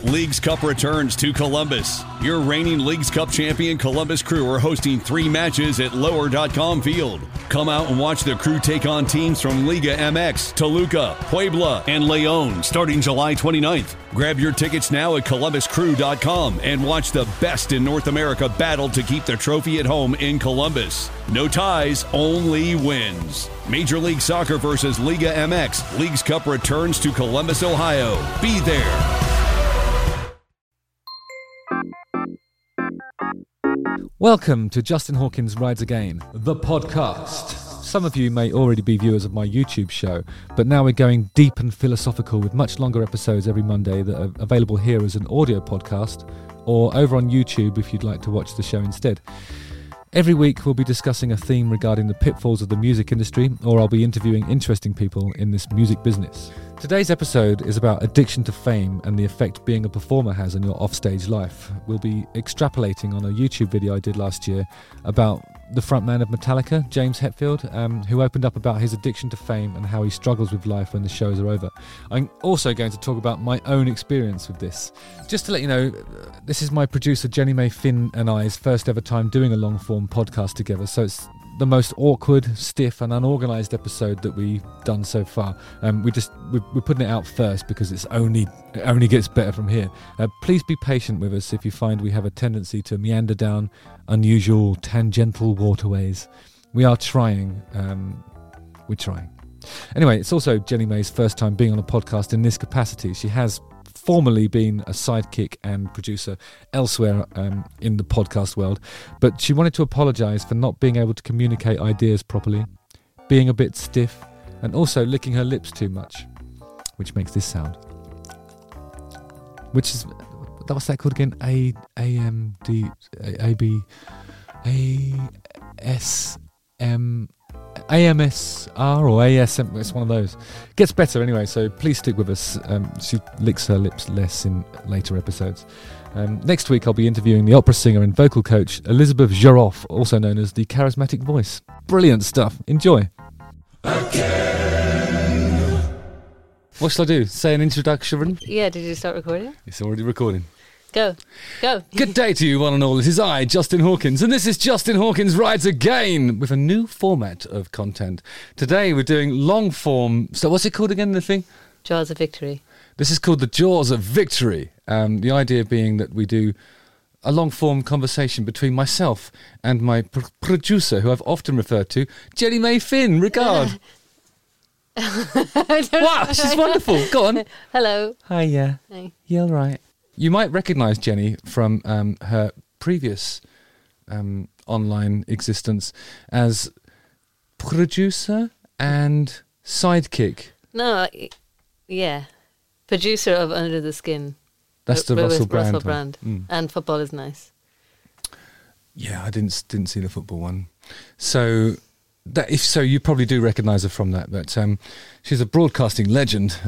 Leagues Cup returns to Columbus. Your reigning Leagues Cup champion Columbus Crew are hosting 3 matches at Lower.com Field. Come out and watch the Crew take on teams from Liga MX, Toluca, Puebla, and León starting July 29th. Grab your tickets now at ColumbusCrew.com and watch the best in North America battle to keep the trophy at home in Columbus. No ties, only wins. Major League Soccer versus Liga MX. Leagues Cup returns to Columbus, Ohio. Be there. Welcome to Justin Hawkins Rides Again, the podcast. Some of you may already be viewers of my YouTube show, but now we're going deep and philosophical with much longer episodes every Monday that are available here as an audio podcast or over on YouTube if you'd like to watch the show instead. Every week we'll be discussing a theme regarding the pitfalls of the music industry, or I'll be interviewing interesting people in this music business. Today's episode is about addiction to fame and the effect being a performer has on your offstage life. We'll be extrapolating on a YouTube video I did last year about the frontman of Metallica, James Hetfield, who opened up about his addiction to fame and how he struggles with life when the shows are over. I'm also going to talk about my own experience with this. Just to let you know, this is my producer Jenny May Finn and I's first ever time doing a long form podcast together, so it's the most awkward, stiff and unorganised episode that we've done so far. We're putting it out first because it only gets better from here. Please be patient with us if you find we have a tendency to meander down unusual tangential waterways. We are trying. We're trying. Anyway, it's also Jenny May's first time being on a podcast in this capacity. She has formerly been a sidekick and producer elsewhere in the podcast world, but she wanted to apologise for not being able to communicate ideas properly, being a bit stiff, and also licking her lips too much, which makes this sound. Which is, what's that called again? AMSR or ASM, it's one of those. Gets better anyway, so please stick with us. She licks her lips less in later episodes. Next week I'll be interviewing the opera singer and vocal coach Elizabeth Jaroff, also known as the Charismatic Voice. Brilliant stuff. Enjoy. Again. What shall I do? Say an introduction? Yeah, did you start recording? It's already recording. Go. Good day to you, one and all. This is I, Justin Hawkins, and this is Justin Hawkins Rides Again with a new format of content. Today we're doing long form. So what's it called again, the thing? Jaws of Victory. This is called the Jaws of Victory. The idea being that we do a long form conversation between myself and my producer, who I've often referred to, Jenny May Finn. Regard. Wow, she's wonderful. Go on. Hello. Hiya. Hi. You all right? You might recognise Jenny from her previous online existence as producer and sidekick. No, yeah. Producer of Under the Skin. That's the Russell Brand. Russell Brand. And Football is Nice. Yeah, I didn't see the football one. So if so, you probably do recognise her from that. But she's a broadcasting legend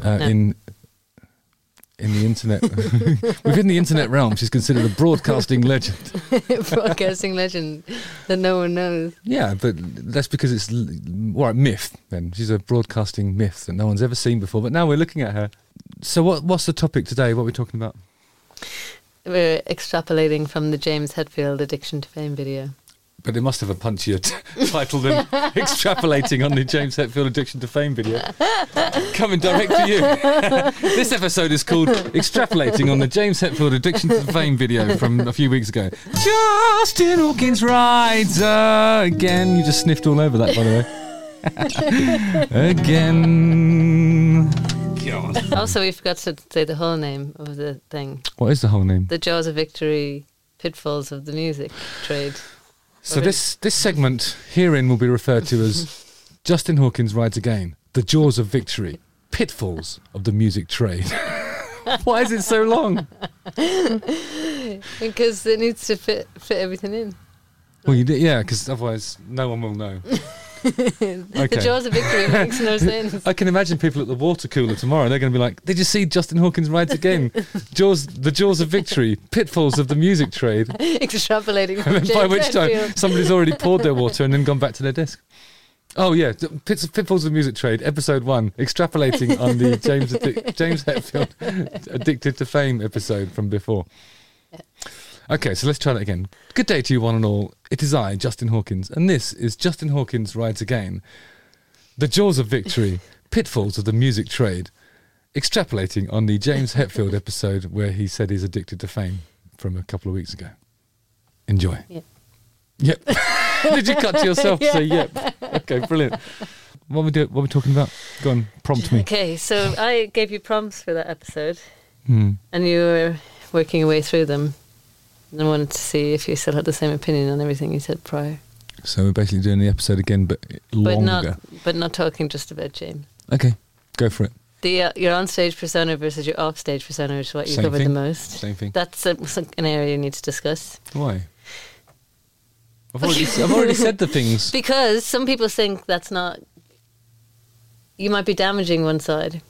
in the internet. Within the internet realm, she's considered a broadcasting legend. Broadcasting legend that no one knows. Yeah, but that's because it's myth then. She's a broadcasting myth that no one's ever seen before, but now we're looking at her. So what's the topic today? What are we talking about? We're extrapolating from the James Hetfield Addiction to Fame video. But it must have a punchier title than extrapolating on the James Hetfield Addiction to Fame video. Coming direct to you. This episode is called Extrapolating on the James Hetfield Addiction to Fame video from a few weeks ago. Justin Hawkins Rides Again. You just sniffed all over that, by the way. Again. God. Also, we forgot to say the whole name of the thing. What is the whole name? The Jaws of Victory, Pitfalls of the Music Trade. So this segment herein will be referred to as Justin Hawkins Rides Again, the Jaws of Victory, Pitfalls of the Music Trade. Why is it so long? Because it needs to fit everything in. Well, yeah, because otherwise no one will know. The Jaws of Victory makes no sense. I can imagine people at the water cooler tomorrow. They're going to be like, "Did you see Justin Hawkins Rides Again? The Jaws of Victory, Pitfalls of the Music Trade." Extrapolating. And then by which time somebody's already poured their water and then gone back to their desk. Oh yeah, Pitfalls of the Music Trade, episode 1, extrapolating on the James Hetfield Addicted to Fame episode from before. Yeah. Okay, so let's try that again. Good day to you one and all. It is I, Justin Hawkins, and this is Justin Hawkins Rides Again. The Jaws of Victory, Pitfalls of the Music Trade, extrapolating on the James Hetfield episode where he said he's addicted to fame from a couple of weeks ago. Enjoy. Yep. Yep. Did you cut to yourself to say yep? Okay, brilliant. What are we talking about? Go on, prompt me. Okay, so I gave you prompts for that episode, Hmm. and you were working your way through them. And I wanted to see if you still had the same opinion on everything you said prior. So we're basically doing the episode again, but longer. But not talking just about James. Okay, go for it. The your on-stage persona versus your off-stage persona is what you Same covered thing. the most. Same thing. That's an area you need to discuss. Why? I've already said the things. Because some people think that's not... You might be damaging one side,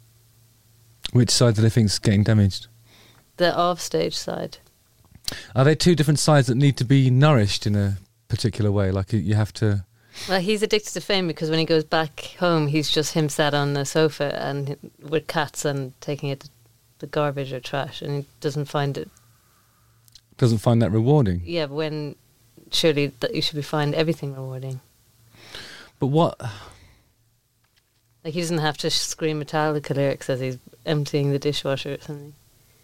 Which side do they think is getting damaged? the off-stage side. Are there two different sides that need to be nourished in a particular way? Like you have to... Well, he's addicted to fame because when he goes back home, he's just him sat on the sofa and with cats and taking it to the garbage or trash, and he doesn't find it... Doesn't find that rewarding. Yeah, when surely that you should be find everything rewarding. But what... Like, he doesn't have to scream Metallica lyrics as he's emptying the dishwasher or something.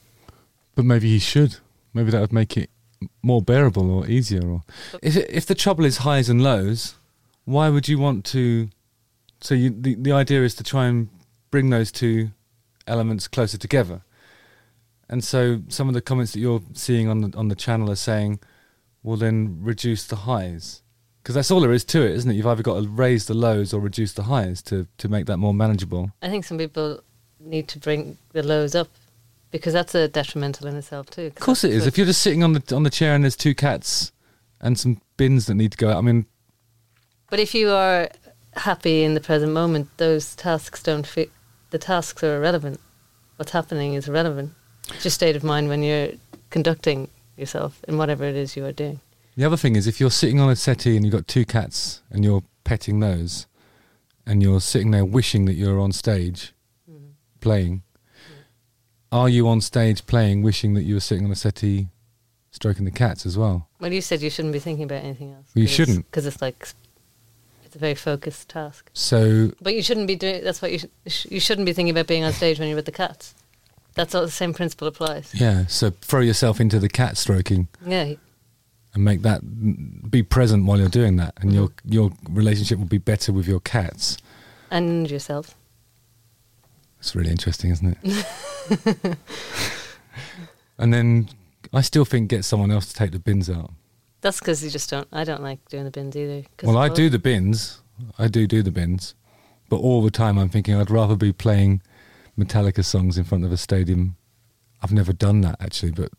But maybe he should. Maybe that would make it more bearable or easier. Or if the trouble is highs and lows, why would you want to... So the idea is to try and bring those two elements closer together. And so some of the comments that you're seeing on the channel are saying, well, then reduce the highs. Because that's all there is to it, isn't it? You've either got to raise the lows or reduce the highs to make that more manageable. I think some people need to bring the lows up because that's a detrimental in itself too. Of course it is. If you're just sitting on the chair and there's two cats and some bins that need to go out, I mean... But if you are happy in the present moment, those tasks don't fit. The tasks are irrelevant. What's happening is irrelevant. It's your state of mind when you're conducting yourself in whatever it is you are doing. The other thing is, if you're sitting on a settee and you've got two cats and you're petting those and you're sitting there wishing that you're on stage playing, are you on stage playing wishing that you were sitting on a settee stroking the cats as well? Well, you said you shouldn't be thinking about anything else. Well, you shouldn't. Because it's like, it's a very focused task. So... But you shouldn't be doing, that's what you shouldn't be thinking about being on stage when you're with the cats. That's all, the same principle applies. Yeah, so throw yourself into the cat stroking. Yeah. And make that, be present while you're doing that, and your relationship will be better with your cats. And yourself. It's really interesting, isn't it? And then I still think get someone else to take the bins out. That's because you just don't, I don't like doing the bins either. Well, I do the bins. I do the bins. But all the time I'm thinking I'd rather be playing Metallica songs in front of a stadium. I've never done that actually, but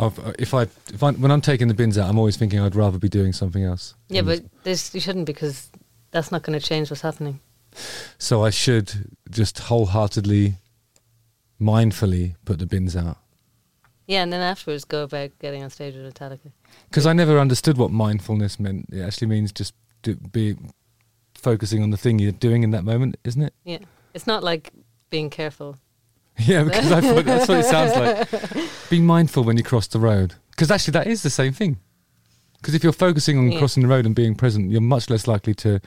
when I'm taking the bins out, I'm always thinking I'd rather be doing something else. Yeah, but you shouldn't, because that's not going to change what's happening. So I should just wholeheartedly, mindfully put the bins out. Yeah, and then afterwards go about getting on stage with Metallica. Because I never understood what mindfulness meant. It actually means just be focusing on the thing you're doing in that moment, isn't it? Yeah, it's not like being careful. Yeah, because I thought that's what it sounds like. Be mindful when you cross the road. Because actually that is the same thing. Because if you're focusing on crossing the road and being present, you're much less likely to,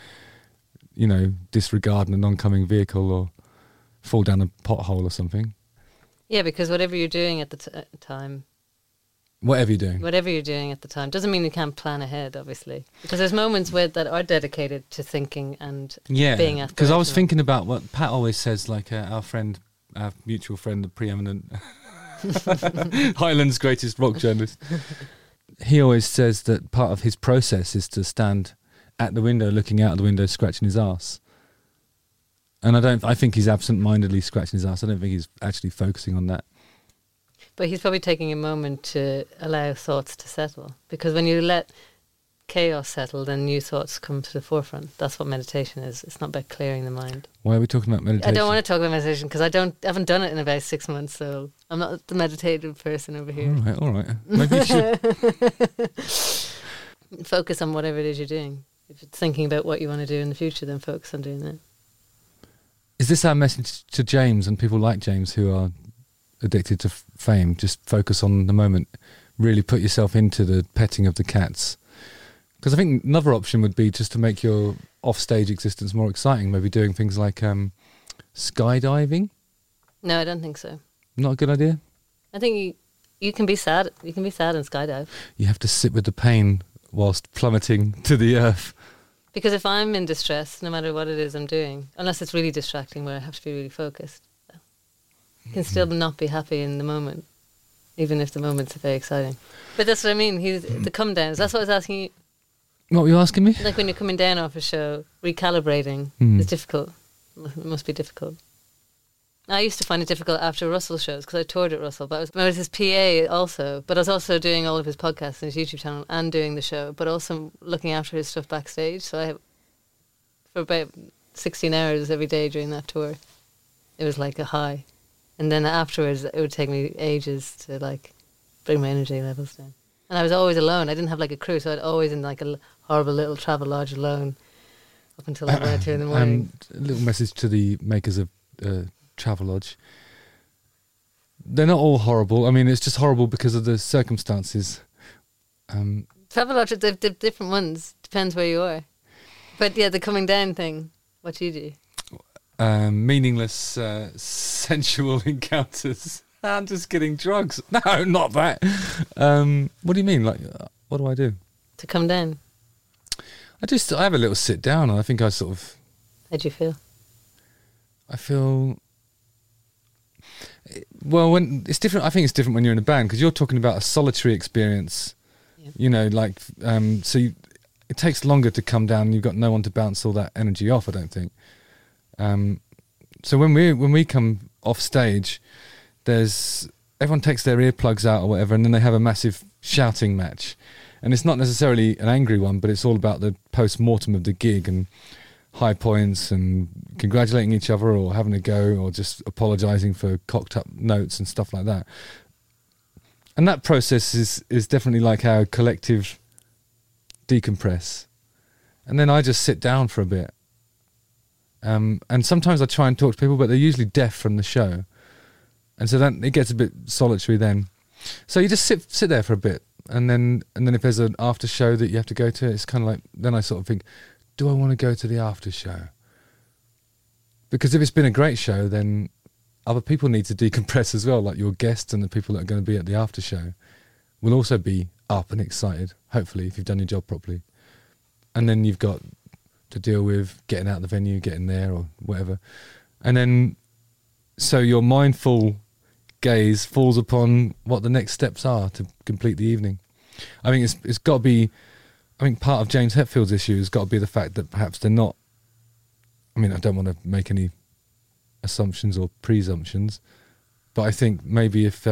disregard an oncoming vehicle or fall down a pothole or something. Yeah, because whatever you're doing at the time... Whatever you're doing. Whatever you're doing at the time. Doesn't mean you can't plan ahead, obviously. Because there's moments that are dedicated to thinking and being aspirational. Because I was thinking about what Pat always says, like our mutual friend, the preeminent Highland's greatest rock journalist. He always says that part of his process is to stand at the window, looking out the window, scratching his arse. And I think he's absent-mindedly scratching his arse. I don't think he's actually focusing on that. But he's probably taking a moment to allow thoughts to settle. Because when you let chaos settle, then new thoughts come to the forefront. That's what meditation is. It's not about clearing the mind. Why are we talking about meditation? I don't want to talk about meditation because I haven't done it in about 6 months, so I'm not the meditative person over here. All right. Maybe you should. Focus on whatever it is you're doing. If it's thinking about what you want to do in the future, then focus on doing that. Is this our message to James and people like James who are addicted to fame? Just focus on the moment. Really put yourself into the petting of the cats. Because I think another option would be just to make your off-stage existence more exciting. Maybe doing things like skydiving. No, I don't think so. Not a good idea? I think you can be sad. You can be sad and skydive. You have to sit with the pain whilst plummeting to the earth. Because if I'm in distress, no matter what it is I'm doing, unless it's really distracting where I have to be really focused, you can still not be happy in the moment, even if the moment's very exciting. But that's what I mean. The come downs. That's what I was asking you. What were you asking me? Like when you're coming down off a show, recalibrating is difficult. It must be difficult. I used to find it difficult after Russell shows because I toured at Russell, but I was his PA also, but I was also doing all of his podcasts and his YouTube channel and doing the show, but also looking after his stuff backstage. So I, for about 16 hours every day during that tour, it was like a high. And then afterwards, it would take me ages to like bring my energy levels down. And I was always alone. I didn't have like a crew, so I'd always in like a horrible little travel lodge alone up until like 1 or 2 in the morning. A little message to the makers of Travelodge. They're not all horrible. I mean, it's just horrible because of the circumstances. Travelodge, they've different ones. Depends where you are. But yeah, the coming down thing, what do you do? Meaningless sensual encounters. I'm just getting drugs. No, not that. What do you mean? Like, what do I do? To come down. I have a little sit down, and I think I sort of... How do you feel? I feel... Well, when it's different. I think it's different when you're in a band because you're talking about a solitary experience. Yeah. You know, like it takes longer to come down. And you've got no one to bounce all that energy off. I don't think. So when we come off stage, everyone takes their earplugs out or whatever, and then they have a massive shouting match, and it's not necessarily an angry one, but it's all about the post-mortem of the gig and high points and congratulating each other or having a go or just apologising for cocked up notes and stuff like that. And that process is definitely like our collective decompress. And then I just sit down for a bit. And sometimes I try and talk to people, but they're usually deaf from the show. And so then it gets a bit solitary then. So you just sit there for a bit. And then if there's an after show that you have to go to, it's kind of like, then I sort of think, do I want to go to the after show? Because if it's been a great show, then other people need to decompress as well, like your guests and the people that are going to be at the after show will also be up and excited, hopefully, if you've done your job properly. And then you've got to deal with getting out of the venue, getting there or whatever. And then, so your mindful gaze falls upon what the next steps are to complete the evening. I think it's got to be... I think part of James Hetfield's issue has got to be the fact that perhaps they're not... I mean, I don't want to make any assumptions or presumptions, but I think maybe if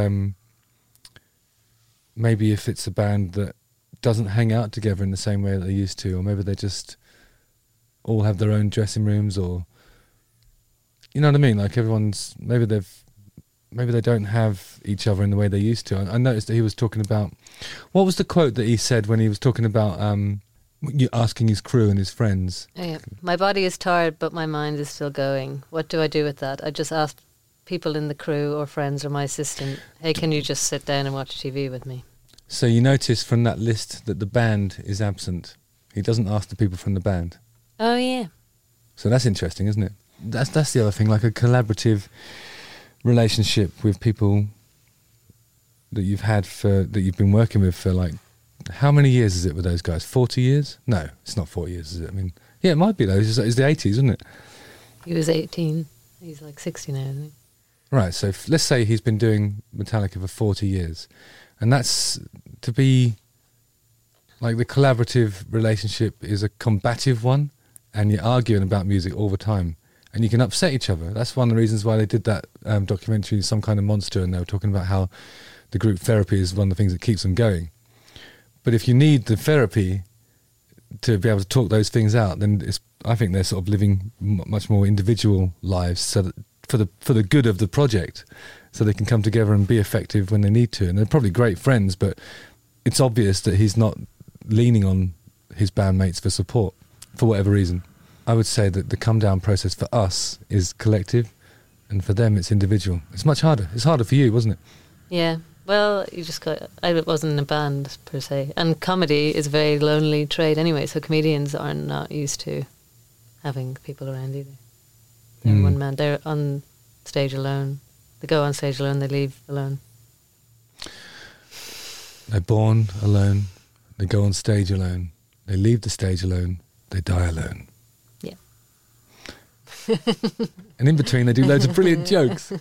it's a band that doesn't hang out together in the same way that they used to, or maybe they just all have their own dressing rooms, or... You know what I mean? Like everyone's... Maybe they don't have each other in the way they used to. I noticed that he was talking about... What was the quote that he said when he was talking about asking his crew and his friends? Oh, yeah. My body is tired, but my mind is still going. What do I do with that? I just ask people in the crew or friends or my assistant, hey, can you just sit down and watch TV with me? So you notice from that list that the band is absent. He doesn't ask the people from the band. Oh, yeah. So that's interesting, isn't it? That's the other thing, like a collaborative relationship with people that you've been working with for like, how many years is it with those guys? 40 years? No, it's not 40 years, is it? I mean, yeah, it might be though. It's the 80s, isn't it? He was 18. He's like 60 now, isn't he? Right, so let's say he's been doing Metallica for 40 years. And that's to be like the collaborative relationship is a combative one, and you're arguing about music all the time. And you can upset each other. That's one of the reasons why they did that documentary, Some Kind of Monster, and they were talking about how the group therapy is one of the things that keeps them going. But if you need the therapy to be able to talk those things out, then I think they're sort of living much more individual lives, so that for the good of the project, so they can come together and be effective when they need to. And they're probably great friends, but it's obvious that he's not leaning on his bandmates for support. for whatever reason. I would say that the come down process for us is collective, and for them it's individual. It's much harder. It's harder for you, wasn't it? Yeah. Well, I wasn't in a band per se, and comedy is a very lonely trade anyway. So comedians are not used to having people around either. They're one man. They're on stage alone. They go on stage alone. They leave alone. They're born alone. They go on stage alone. They leave the stage alone. They die alone. Yeah. And in between, they do loads of brilliant jokes.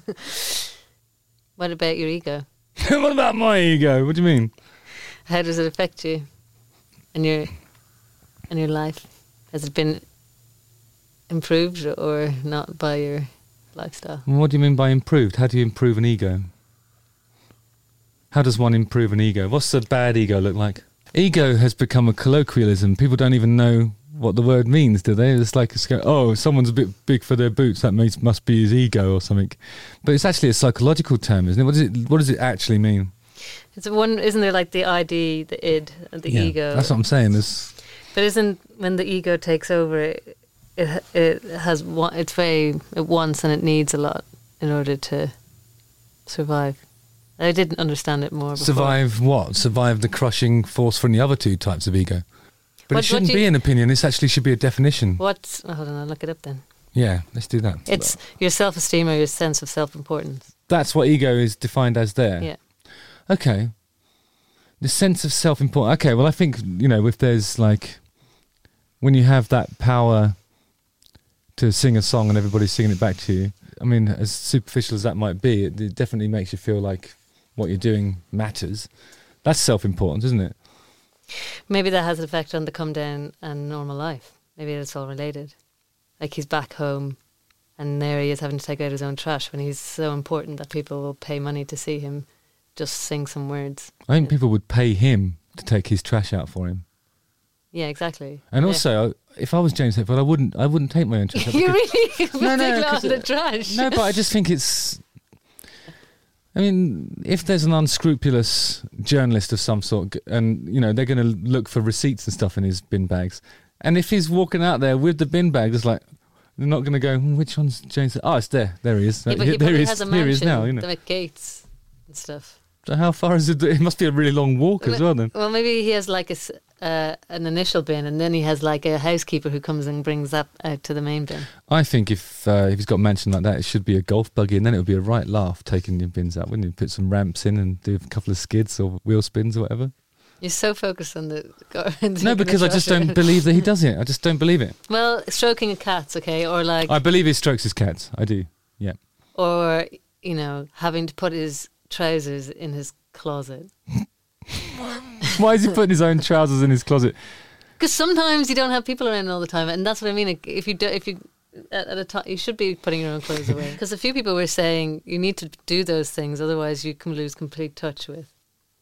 What about your ego? What about my ego? What do you mean? How does it affect you and your life? Has it been improved or not by your lifestyle? What do you mean by improved? How do you improve an ego? How does one improve an ego? What's a bad ego look like? Ego has become a colloquialism. People don't even know what the word means, do they? It's like, someone's a bit big for their boots. That must be his ego or something. But it's actually a psychological term, isn't it? What does it actually mean? It's isn't there like the ID, the id, and the ego? That's what I'm saying. But isn't when the ego takes over, it wants and it needs a lot in order to survive. I didn't understand it more before. Survive what? Survive the crushing force from the other two types of ego. But it shouldn't be an opinion. This actually should be a definition. Hold on, I'll look it up then. Yeah, let's do that. It's your self-esteem or your sense of self-importance. That's what ego is defined as there. Yeah. Okay. The sense of self-importance. Okay, well, I think, if there's when you have that power to sing a song and everybody's singing it back to you, I mean, as superficial as that might be, it definitely makes you feel like what you're doing matters. That's self-importance, isn't it? Maybe that has an effect on the come down and normal life. Maybe it's all related. Like he's back home and there he is having to take out his own trash when he's so important that people will pay money to see him just sing some words. I think people would pay him to take his trash out for him. Yeah, exactly. And also, if I was James Hetfield, I wouldn't take my own trash out. You really would no, take out the trash? No, but I just think it's... I mean, if there's an unscrupulous journalist of some sort, and, they're going to look for receipts and stuff in his bin bags, and if he's walking out there with the bin bag, it's like, they're not going to go, which one's James? Oh, it's there. There he is. Yeah, but he probably has a mansion, here he is now, the Gates and stuff. So how far is it? It must be a really long walk as well, then. Well, maybe he has an initial bin, and then he has a housekeeper who comes and brings that out to the main bin. I think if he's got a mansion like that, it should be a golf buggy, and then it would be a right laugh taking the bins out, wouldn't you? Put some ramps in and do a couple of skids or wheel spins or whatever. You're so focused on the... No, because I just don't believe that he does it. I just don't believe it. Well, stroking a cat's okay, or I believe he strokes his cats. I do, yeah. Or, having to put his trousers in his closet. Why is he putting his own trousers in his closet? Because sometimes you don't have people around all the time, and that's what I mean. If you at a time, you should be putting your own clothes away. Because a few people were saying you need to do those things, otherwise you can lose complete touch with.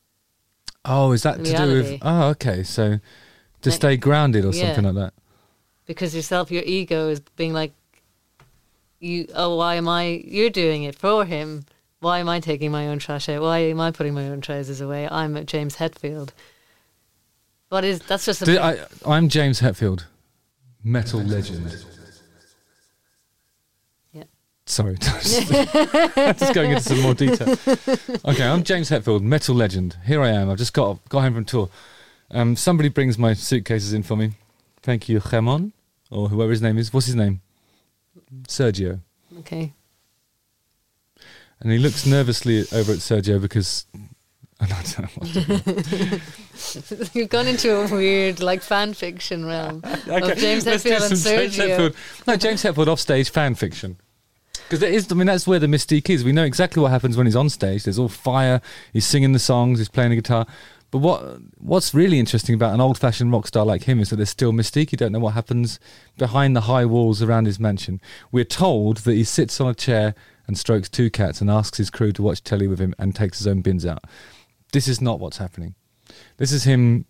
Oh, is that reality. To do with? Oh, okay. So to stay grounded or something like that. Because your ego is being like, why am I? You're doing it for him. Why am I taking my own trash out? Why am I putting my own trousers away? I'm James Hetfield. That's just I'm James Hetfield, metal legend. Yeah. Sorry, just going into some more detail. Okay, I'm James Hetfield, metal legend. Here I am. I've just got home from tour. Somebody brings my suitcases in for me. Thank you, Ramon, or whoever his name is. What's his name? Sergio. Okay. And he looks nervously over at Sergio because... I don't know what to do. You've gone into a weird, fan fiction realm of James Hetfield and Sergio. James Hetfield offstage fan fiction. Because that's where the mystique is. We know exactly what happens when he's on stage. There's all fire. He's singing the songs. He's playing the guitar. But what's really interesting about an old-fashioned rock star like him is that there's still mystique. You don't know what happens behind the high walls around his mansion. We're told that he sits on a chair and strokes two cats and asks his crew to watch telly with him and takes his own bins out. This is not what's happening. This is him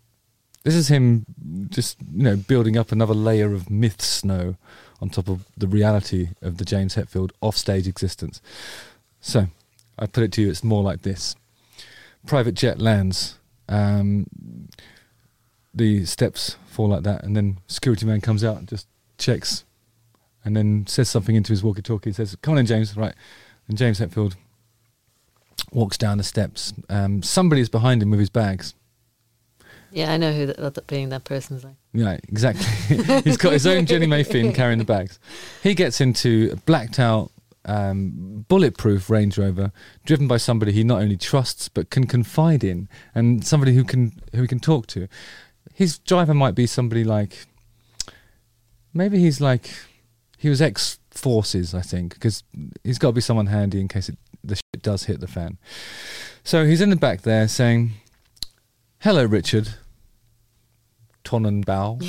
just, building up another layer of myth snow on top of the reality of the James Hetfield offstage existence. So, I put it to you, it's more like this. Private jet lands. the steps fall like that, and then security man comes out and just checks, and then says something into his walkie-talkie. Says, "Come on in, James." Right, and James Hetfield walks down the steps. Somebody's behind him with his bags. Yeah, I know who that being that person's like. Yeah, exactly. He's got his own Jenny May Finn carrying the bags. He gets into a blacked out, bulletproof Range Rover, driven by somebody he not only trusts but can confide in, and somebody who he can talk to. His driver might be somebody like, maybe he was ex-forces, I think, because he's got to be someone handy in case the shit does hit the fan. So he's in the back there saying, "Hello, Richard Tonnenbaum."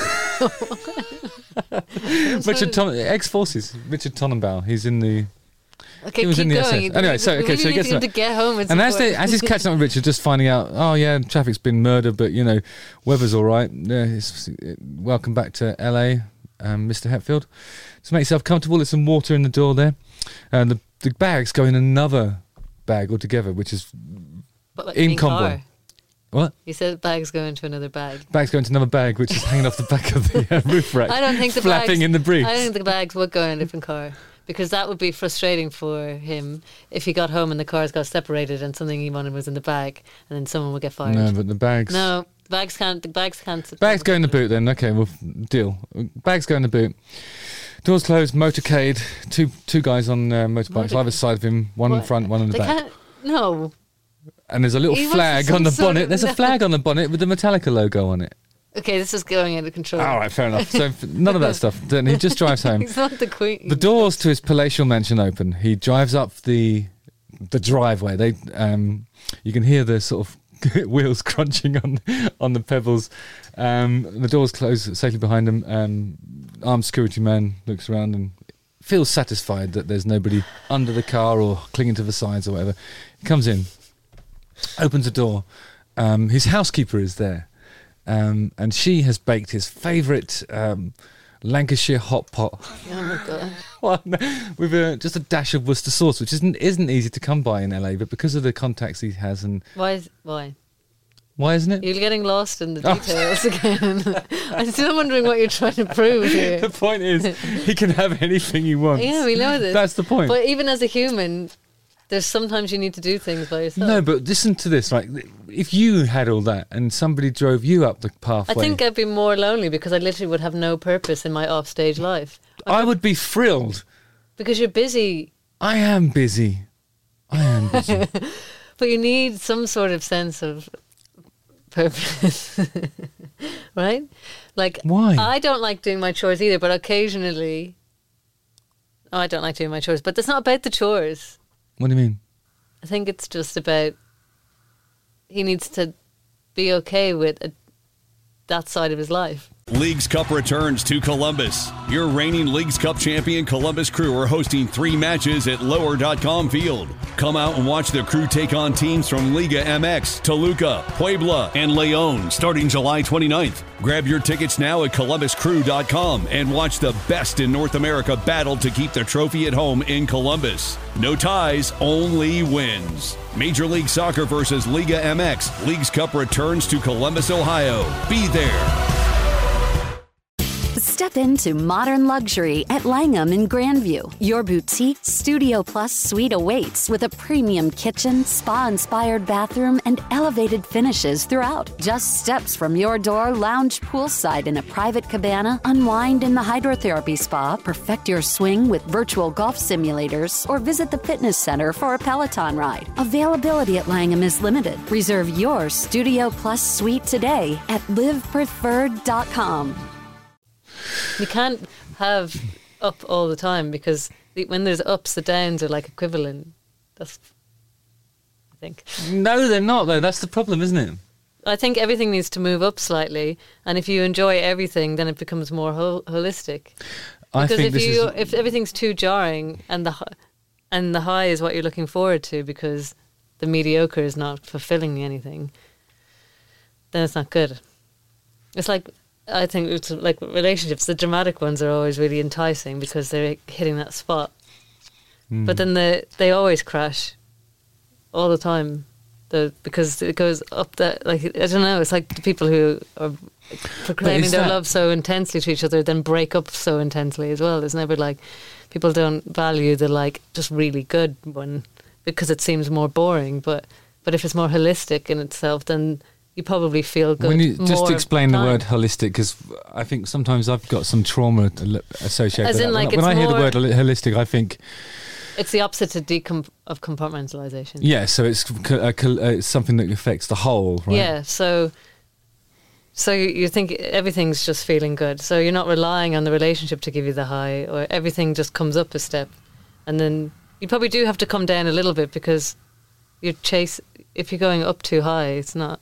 Ex-forces, Richard Tonnenbaum. He's in the... Okay, he was keep in the going. SS. Anyway, so he gets to get home. And as he's catching up with Richard, just finding out, oh yeah, traffic's been murdered, but weather's all right. Yeah, welcome back to LA, Mr. Hetfield. So make yourself comfortable. There's some water in the door there, and the bags go in another bag altogether, which is in combo. What? You said bags go into another bag. Bags go into another bag, which is hanging off the back of the roof rack. I don't think flapping in the breeze. I don't think the bags would go in a different car, because that would be frustrating for him if he got home and the cars got separated and something he wanted was in the bag, and then someone would get fired. No, but the bags. No, bags can't. Bags go in the boot then. Okay, we'll deal. Bags go in the boot. Doors closed. Motorcade. Two guys on motorbikes, either side of him. One in front, one in the back. No. And there's a little flag on the bonnet. There's a flag on the bonnet with the Metallica logo on it. Okay, this is going out of control. All right, fair enough. So none of that stuff. Then he just drives home. He's not the queen. The doors to his palatial mansion open. He drives up the driveway. You can hear the sort of wheels crunching on the pebbles. The doors close safely behind him. Armed security man looks around and feels satisfied that there's nobody under the car or clinging to the sides or whatever. He comes in. Opens the door. His housekeeper is there, and she has baked his favourite Lancashire hot pot. Oh my god! With just a dash of Worcester sauce, which isn't easy to come by in LA, but because of the contacts he has, and why isn't it? You're getting lost in the details again. I'm still wondering what you're trying to prove here. The point is, he can have anything he wants. Yeah, we know this. That's the point. But even as a human, there's sometimes you need to do things by yourself. No, but listen to this. Like, if you had all that and somebody drove you up the pathway... I think I'd be more lonely because I literally would have no purpose in my offstage life. I would be thrilled. Because you're busy. I am busy. But you need some sort of sense of purpose. Right? Like, why? I don't like doing my chores either, but occasionally... Oh, I don't like doing my chores. But it's not about the chores. What do you mean? I think it's just about he needs to be okay with that side of his life. Leagues Cup returns to Columbus. Your reigning Leagues Cup champion Columbus Crew are hosting 3 matches at Lower.com Field. Come out and watch the Crew take on teams from Liga MX, Toluca, Puebla, and Leon starting July 29th. Grab your tickets now at ColumbusCrew.com and watch the best in North America battle to keep the trophy at home in Columbus. No ties, only wins. Major League Soccer versus Liga MX. Leagues Cup returns to Columbus, Ohio. Be there. Step into modern luxury at Langham in Grandview. Your boutique Studio Plus suite awaits with a premium kitchen, spa-inspired bathroom, and elevated finishes throughout. Just steps from your door, lounge poolside in a private cabana, unwind in the hydrotherapy spa, perfect your swing with virtual golf simulators, or visit the fitness center for a Peloton ride. Availability at Langham is limited. Reserve your Studio Plus suite today at livepreferred.com. You can't have up all the time because when there's ups, the downs are like equivalent. That's, I think. No, they're not, though. That's the problem, isn't it? I think everything needs to move up slightly, and if you enjoy everything, then it becomes more holistic. Because if everything's too jarring and the high is what you're looking forward to because the mediocre is not fulfilling anything, then it's not good. It's like, I think it's like relationships. The dramatic ones are always really enticing because they're hitting that spot. But then they always crash all the time. because it goes up that, like, I don't know, it's like the people who are proclaiming their love so intensely to each other then break up so intensely as well. It's never like people don't value the like just really good one because it seems more boring, but if it's more holistic in itself, then you probably feel good. When you just explain the time. word holistic, because I think sometimes I've got some trauma associated As with in, that. like, When I hear the more- word holistic, I think, It's the opposite to of compartmentalization. yeah, so it's something that affects the whole, right? Yeah, so you think everything's just feeling good. So you're not relying on the relationship to give you the high, or everything just comes up a step. And then you probably do have to come down a little bit because if you're going up too high, it's not.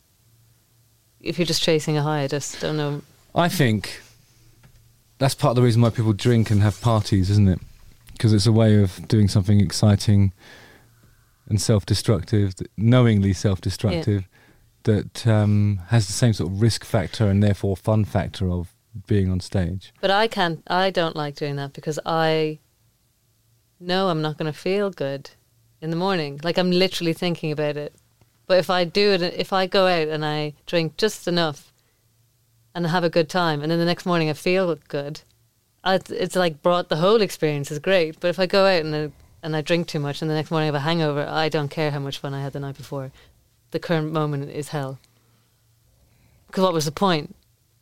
If you're just chasing a high, I just don't know. I think that's part of the reason why people drink and have parties, isn't it? Because it's a way of doing something exciting and self-destructive, knowingly self-destructive, that has the same sort of risk factor and therefore fun factor of being on stage. But I don't like doing that because I know I'm not going to feel good in the morning. Like, I'm literally thinking about it. But if I do it, if I go out and I drink just enough and have a good time, and then the next morning I feel good, it's like the whole experience is great. But if I go out and I drink too much and the next morning I have a hangover, I don't care how much fun I had the night before. The current moment is hell. Because what was the point?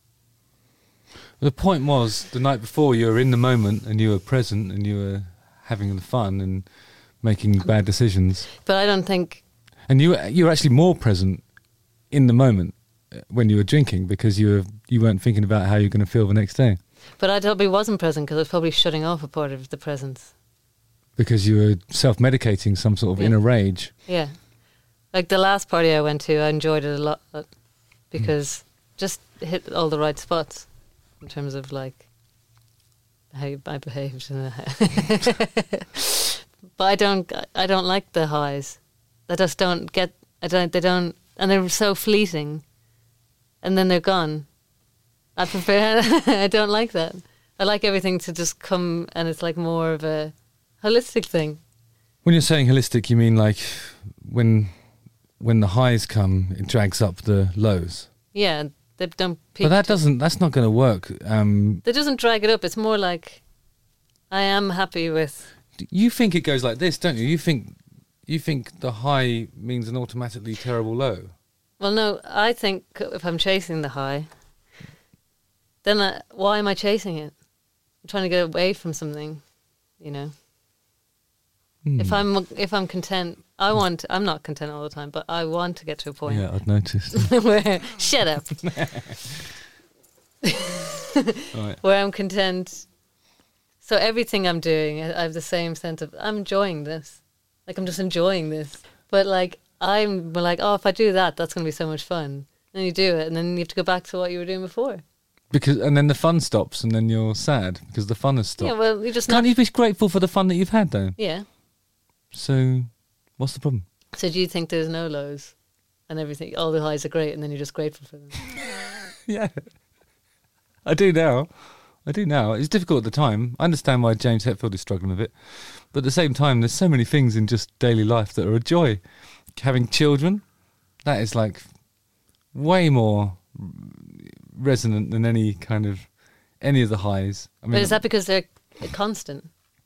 The point was, the night before you were in the moment and you were present and you were having the fun and making bad decisions. But I don't think... And you were actually more present in the moment when you were drinking because you weren't thinking about how you're going to feel the next day. But I probably wasn't present because I was probably shutting off a part of the presence. Because you were self-medicating some sort of inner rage. Yeah. Like the last party I went to, I enjoyed it a lot because just hit all the right spots in terms of like how I behaved. But I don't like the highs. I just don't get, they don't, and they're so fleeting and then they're gone. I prefer, I don't like that. I like everything to just come and it's like more of a holistic thing. When you're saying holistic, you mean like when the highs come, it drags up the lows. Yeah, they don't peak. But that's not going to work. It doesn't drag it up. It's more like I am happy with. You think it goes like this, don't you? You think the high means an automatically terrible low. Well, no, I think if I'm chasing the high, then why am I chasing it? I'm trying to get away from something, you know. If I'm content, I'm not content all the time, but I want to get to a point. Yeah, I've noticed. where shut up. Right. Where I'm content. So everything I'm doing, I have the same sense of I'm enjoying this. Like I'm just enjoying this. But like I'm like, oh, if I do that, that's going to be so much fun. Then you do it, and then you have to go back to what you were doing before. And then the fun stops, and then you're sad because the fun has stopped. Yeah, well, you just Can't you be grateful for the fun that you've had, though? Yeah. So, what's the problem? So do you think there's no lows and everything? All the highs are great, and then you're just grateful for them. Yeah, I do now. It's difficult at the time. I understand why James Hetfield is struggling with it, but at the same time, there's so many things in just daily life that are a joy. Having children, that is like way more resonant than any of the highs. I mean, But is that because they're constant?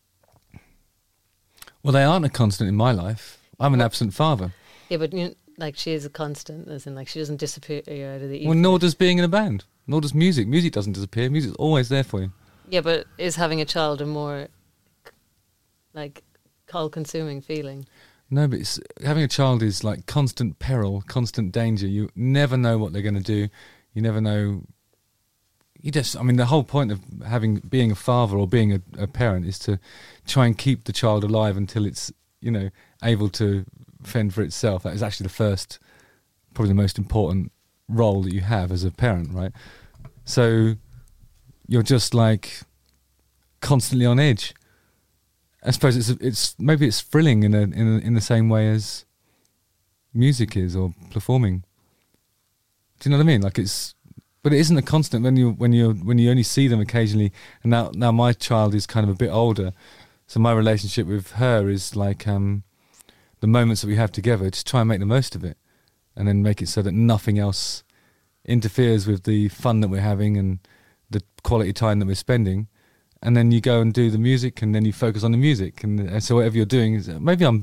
Well, they aren't a constant in my life. I'm an absent father. Yeah, but like she is a constant, as in like she doesn't disappear out of the ether. Well, nor does being in a band. Nor does music. Music doesn't disappear. Music's always there for you. Yeah, but is having a child a more like all-consuming feeling? No, but having a child is like constant peril, constant danger. You never know what they're going to do. You never know. The whole point of being a father or being a parent is to try and keep the child alive until it's, able to fend for itself. That is actually the first, probably the most important role that you have as a parent, right? So you're just like constantly on edge. I suppose it's thrilling in the same way as music is or performing. Do you know what I mean? But it isn't a constant when you only see them occasionally. And now my child is kind of a bit older, so my relationship with her is like the moments that we have together, just try and make the most of it, and then make it so that nothing else interferes with the fun that we're having and the quality time that we're spending. And then you go and do the music, and then you focus on the music, and so whatever you're doing is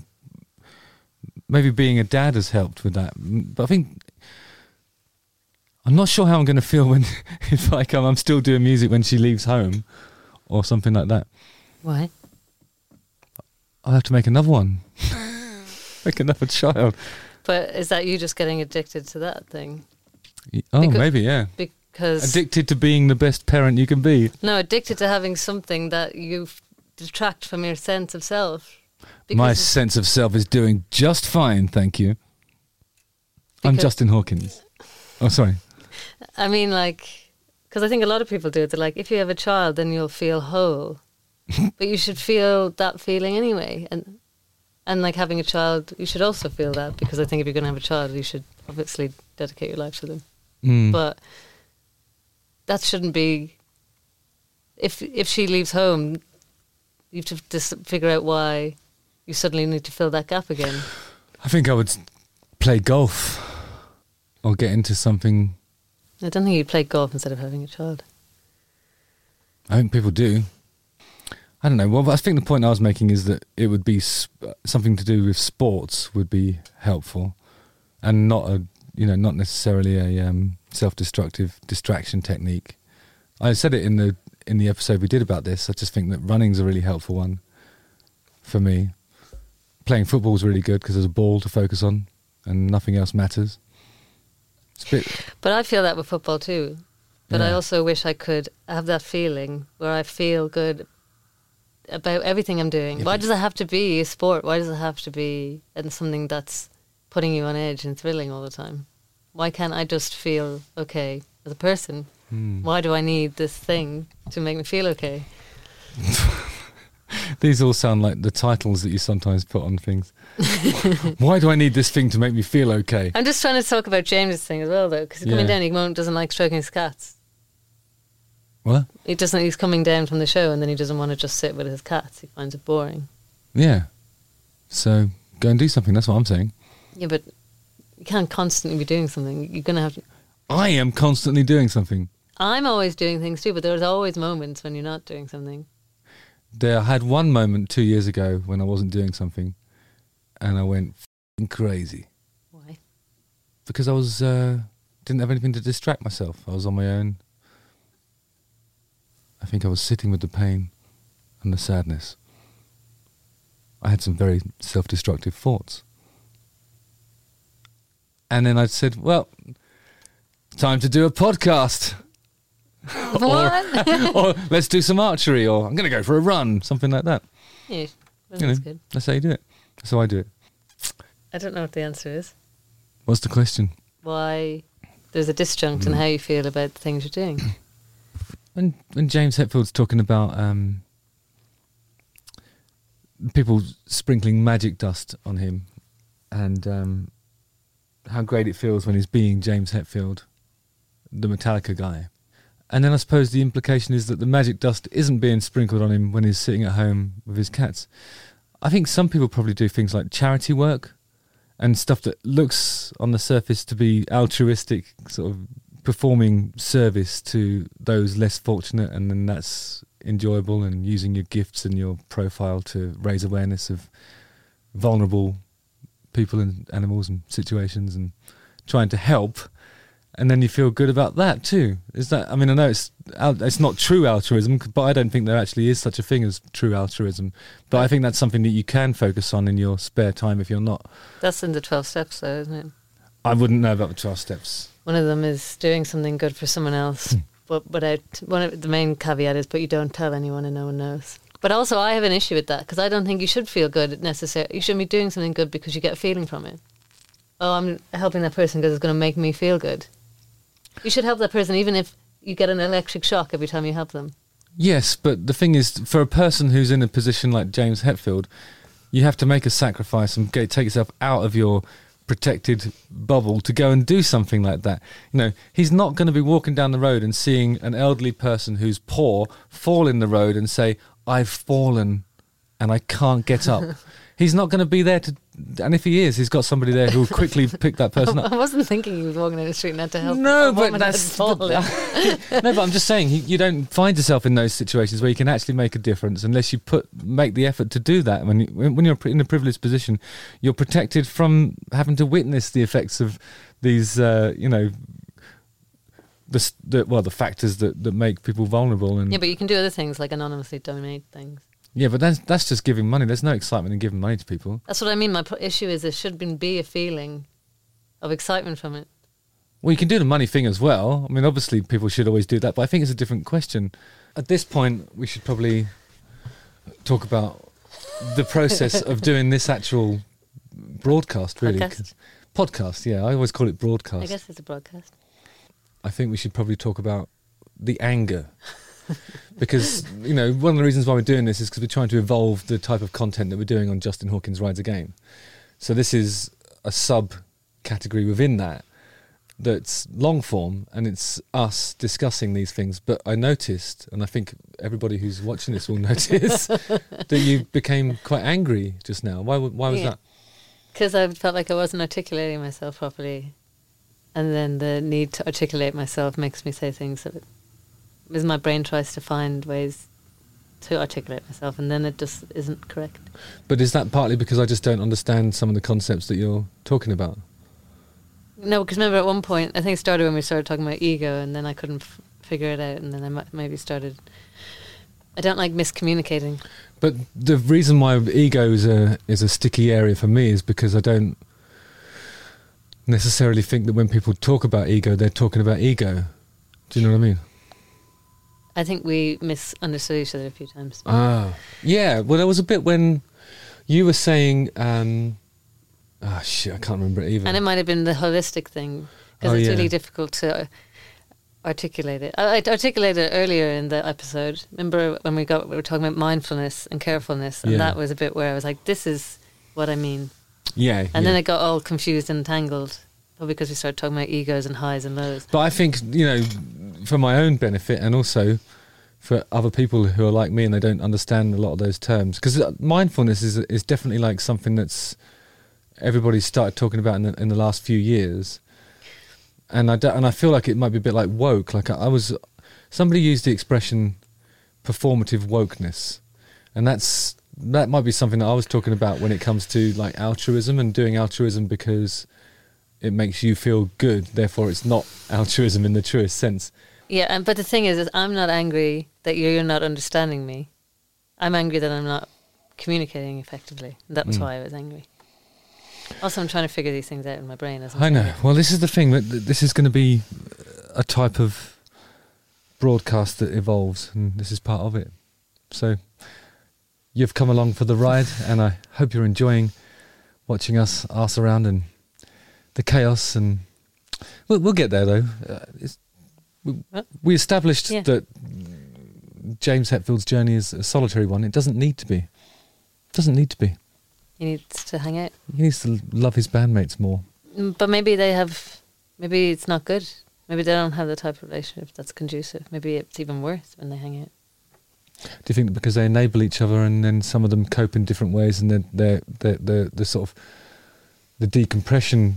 maybe being a dad has helped with that. But I think I'm not sure how I'm going to feel when if like I'm still doing music when she leaves home or something like that. Why? I'll have to make another one. Make another child. But is that you just getting addicted to that thing? Oh, maybe, yeah. Because addicted to being the best parent you can be. No, addicted to having something that you detract from your sense of self. My sense of self is doing just fine, thank you. I'm Justin Hawkins. Oh, sorry. I mean, like, because I think a lot of people do it. They're like, if you have a child, then you'll feel whole. But you should feel that feeling anyway. And like having a child, you should also feel that, because I think if you're going to have a child, you should obviously dedicate your life to them. But that shouldn't be... If she leaves home, you have to just figure out why you suddenly need to fill that gap again. I think I would play golf or get into something. I don't think you'd play golf instead of having a child. I think people do. I don't know. Well, I think the point I was making is that it would be something to do with sports would be helpful, and not necessarily a self-destructive distraction technique. I said it in the episode we did about this. I just think that running's a really helpful one for me. Playing football is really good because there's a ball to focus on and nothing else matters. But I feel that with football too. But Yeah. I also wish I could have that feeling where I feel good about everything I'm doing. Yeah, Why does it have to be a sport? Why does it have to be something that's putting you on edge and thrilling all the time? Why can't I just feel okay as a person? Why do I need this thing to make me feel okay? These all sound like the titles that you sometimes put on things. Why do I need this thing to make me feel okay? I'm just trying to talk about James's thing as well, though, because he's coming down, he doesn't like stroking his cats. What? He's coming down from the show and then he doesn't want to just sit with his cats. He finds it boring. Yeah. So go and do something. That's what I'm saying. Yeah, but you can't constantly be doing something. You're going to have to... I am constantly doing something. I'm always doing things too, but there's always moments when you're not doing something. I had one moment 2 years ago when I wasn't doing something and I went f***ing crazy. Why? Because I was didn't have anything to distract myself. I was on my own. I think I was sitting with the pain and the sadness. I had some very self-destructive thoughts. And then I said, well, time to do a podcast. What? or let's do some archery, or I'm going to go for a run, something like that. Yeah, well, You know, that's good. That's how you do it. That's how I do it. I don't know what the answer is. What's the question? Why there's a disjunct in how you feel about the things you're doing. When James Hetfield's talking about people sprinkling magic dust on him, and how great it feels when he's being James Hetfield, the Metallica guy. And then I suppose the implication is that the magic dust isn't being sprinkled on him when he's sitting at home with his cats. I think some people probably do things like charity work and stuff that looks on the surface to be altruistic, sort of performing service to those less fortunate, and then that's enjoyable, and using your gifts and your profile to raise awareness of vulnerable people and animals and situations and trying to help. And then you feel good about that too. Is that? I mean, I know it's not true altruism, but I don't think there actually is such a thing as true altruism. But I think that's something that you can focus on in your spare time if you're not. That's in the 12 steps, though, isn't it? I wouldn't know about the 12 steps. One of them is doing something good for someone else, but without the main caveat is, but you don't tell anyone and no one knows. But also, I have an issue with that, because I don't think you should feel good necessarily. You shouldn't be doing something good because you get a feeling from it. Oh, I'm helping that person because it's going to make me feel good. You should help that person even if you get an electric shock every time you help them. Yes, but the thing is, for a person who's in a position like James Hetfield, you have to make a sacrifice and take yourself out of your protected bubble to go and do something like that. You know, he's not going to be walking down the road and seeing an elderly person who's poor fall in the road and say, I've fallen and I can't get up. He's not going to be there And if he is, he's got somebody there who will quickly pick that person up. I wasn't thinking he was walking down the street and had to help. No, a but woman that's had fallen. no. But I'm just saying, you don't find yourself in those situations where you can actually make a difference unless you make the effort to do that. When you're in a privileged position, you're protected from having to witness the effects of these, the factors that make people vulnerable. And Yeah, but you can do other things like anonymously donate things. yeah, but that's just giving money. There's no excitement in giving money to people. That's what I mean. My issue is there should be a feeling of excitement from it. Well, you can do the money thing as well. I mean, obviously people should always do that, but I think it's a different question. At this point, we should probably talk about the process of doing this actual broadcast, really. Podcast, yeah. I always call it broadcast. I guess it's a broadcast. I think we should probably talk about the anger. Because, one of the reasons why we're doing this is because we're trying to evolve the type of content that we're doing on Justin Hawkins Rides a Game. So this is a sub-category within that's long form, and it's us discussing these things. But I noticed, and I think everybody who's watching this will notice, that you became quite angry just now. Why was that? Because I felt like I wasn't articulating myself properly. And then the need to articulate myself makes me say things that as my brain tries to find ways to articulate myself, and then it just isn't correct. But is that partly because I just don't understand some of the concepts that you're talking about? No, because remember at one point, I think it started when we started talking about ego, and then I couldn't figure it out, and then I maybe started... I don't like miscommunicating. But the reason why ego is a sticky area for me is because I don't necessarily think that when people talk about ego, they're talking about ego. Do you know what I mean? I think we misunderstood each other a few times. Yeah. Well, there was a bit when you were saying, I can't remember it either. And it might have been the holistic thing, because it's really difficult to articulate it. I articulated it earlier in the episode. Remember when we were talking about mindfulness and carefulness, and that was a bit where I was like, this is what I mean. Yeah. And then it got all confused and tangled, probably because we started talking about egos and highs and lows. But I think, for my own benefit and also for other people who are like me and they don't understand a lot of those terms, because mindfulness is definitely like something that's everybody's started talking about in the last few years, and I feel like it might be a bit like woke. Like somebody used the expression performative wokeness, and that might be something that I was talking about when it comes to like altruism and doing altruism because it makes you feel good, therefore it's not altruism in the truest sense. Yeah, but the thing is I'm not angry that you're not understanding me. I'm angry that I'm not communicating effectively. That's why I was angry. Also, I'm trying to figure these things out in my brain. I know. Well, this is the thing. This is going to be a type of broadcast that evolves, and this is part of it. So you've come along for the ride, and I hope you're enjoying watching us arse around and the chaos, and we'll get there though. We established that James Hetfield's journey is a solitary one. It doesn't need to be. He needs to hang out. He needs to love his bandmates more. But maybe it's not good. Maybe they don't have the type of relationship that's conducive. Maybe it's even worse when they hang out. Do you think that because they enable each other and then some of them cope in different ways, and then the sort of the decompression